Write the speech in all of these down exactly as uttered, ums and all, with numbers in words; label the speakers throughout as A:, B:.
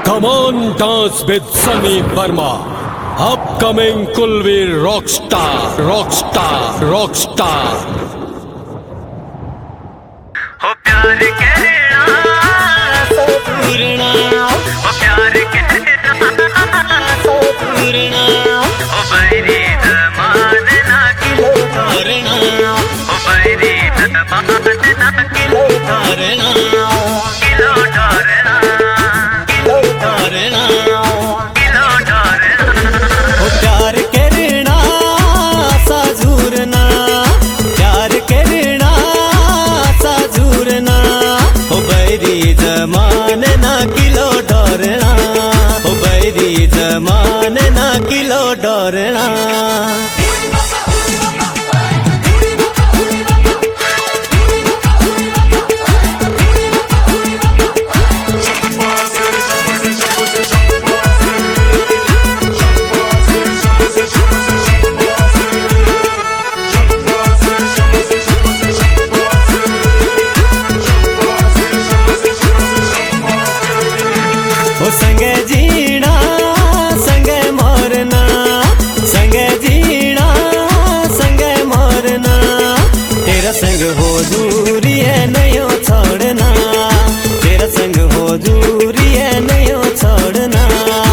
A: Come on, dance with Sunny Verma. Upcoming Kulveer rockstar, rockstar, rockstar.
B: हो प्यार कहना सो पूरना, हो प्यार कहना सो पूरना, हो बैरी दमान ना किलो तारना, हो बैरी दमान ना किलो तारना, किलो तारना, किलो तारना, किलो तारना।
C: हो प्यार करना सा झूरना, प्यार करना सा झूरना, हो बैरी जमान ना किलो डरना, हो बैरी जमान ना किलो डरना। संगे जीना संगे मरना, संगे जीना संगे मरना, तेरा संग हो दूरी है नहीं छोड़ना, तेरा संग हो दूरी है नहीं छोड़ना।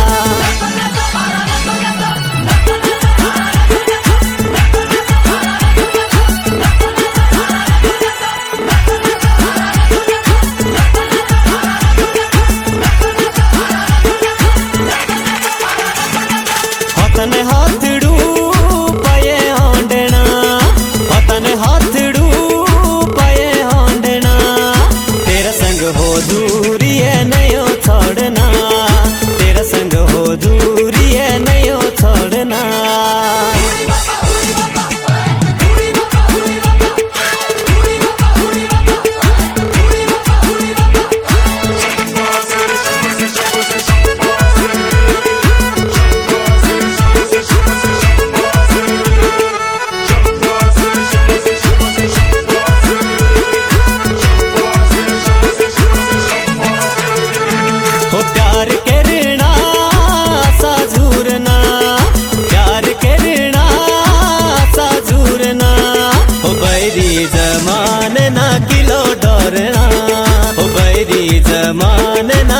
C: हथने हाथड़ू पाए हांडना, हथने हाथड़ू पाए हांडना, तेरा संग हो दूरी है नहीं छोड़ना, तेरा संग हो दूरी है नहीं छोड़ना। हो प्यार करना सा झूरना, प्यार करना सा झूरना, हो बैरी जमान ना किलो डरना, हो बैरी जमान ना